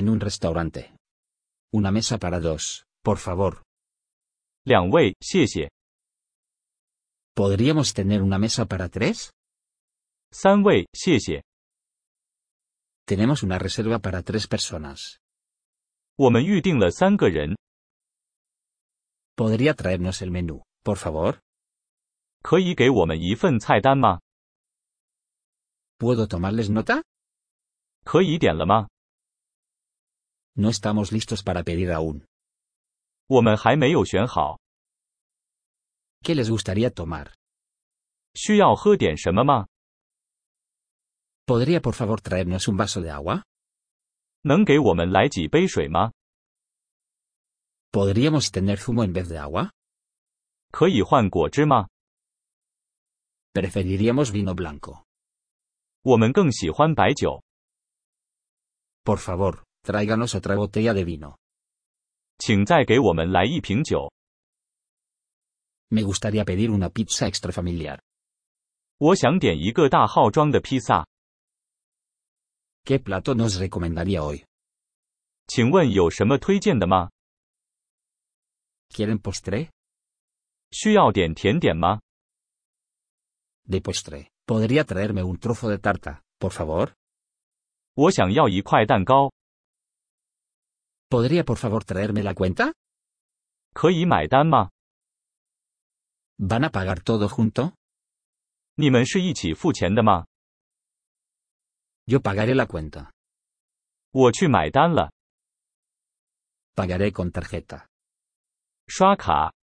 en un restaurante. Una mesa para dos, por favor. 2位，谢谢。 ¿Podríamos tener una mesa para tres? 3位，谢谢。 Tenemos una reserva para 3 personas. 我们预定了3个人， ¿Podría traernos el menú, por favor? 可以给我们一份菜单吗？ ¿Puedo tomarles nota? 可以点了吗？ No estamos listos para pedir aún. 我们还没有选好， ¿Qué les gustaría tomar? 需要喝点什么吗？ ¿Podría por favor traernos un vaso de agua? 能给我们来几杯水吗？ ¿Podríamos tener zumo en vez de agua? 可以换果汁吗？ Preferiríamos vino blanco. 我们更喜欢白酒， Por favor, tráiganos otra botella de vino. 请再给我们来一瓶酒。 Me gustaría pedir una pizza extra familiar. 我想点一个大号装的披萨， ¿Qué plato nos recomendaría hoy? 请问有什么推荐的吗？ ¿Quieren postre? 需要点甜点吗？ De postre, ¿podría traerme un trozo de tarta, por favor? 我想要一块蛋糕， ¿Podría por favor traerme la cuenta? 可以买单吗？ ¿Van a pagar todo junto? 你们是一起付钱的吗？ Yo pagaré la cuenta. 我去买单了， Pagaré con tarjeta. 刷卡。